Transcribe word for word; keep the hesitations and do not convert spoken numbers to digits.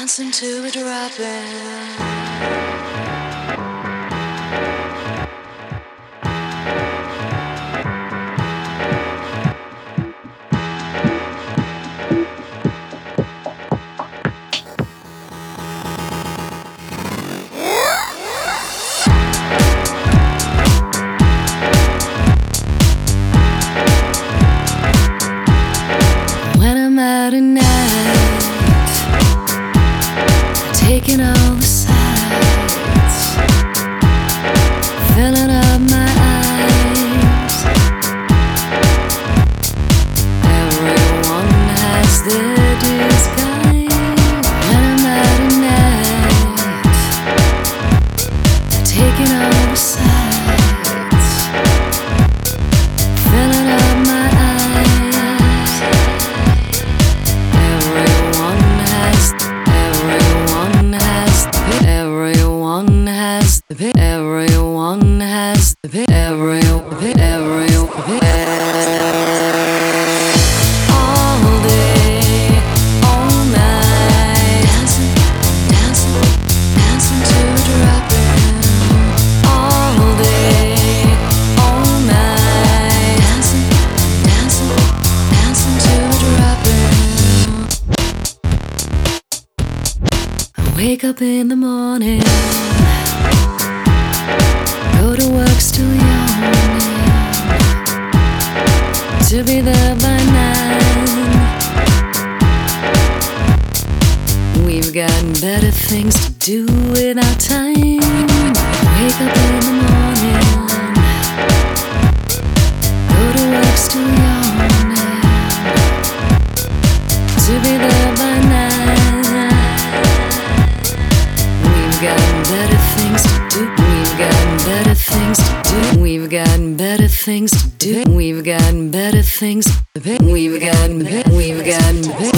dancing to a dropping. When I'm out at night, taking all the sights, filling up my eyes. Everyone has their disguise. When I'm out at night, taking all the sights, filling up my eyes. Everyone has, everyone has, everyone has, everyone has, every, every, all day, all night, dancing, dancing, dancing to a dropping. All day, all night, dancing, dancing, dancing to a dropping. I wake up in the morning, go to work still yawning, to be there by nine. We've got better things to do with our time. Wake up in the morning, go to work still yawning, to be there by nine. We've got better things to do. We've got better things to do. We've got better things to do. We've got better things. We've got. We've got.